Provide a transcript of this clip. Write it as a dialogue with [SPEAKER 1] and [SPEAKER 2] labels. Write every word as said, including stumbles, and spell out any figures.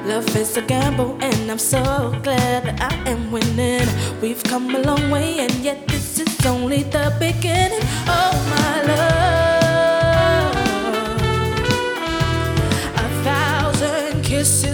[SPEAKER 1] Love is a gamble, and I'm so glad that I am winning. We've come a long way, and yet this is only the beginning. Oh, my love, a thousand kisses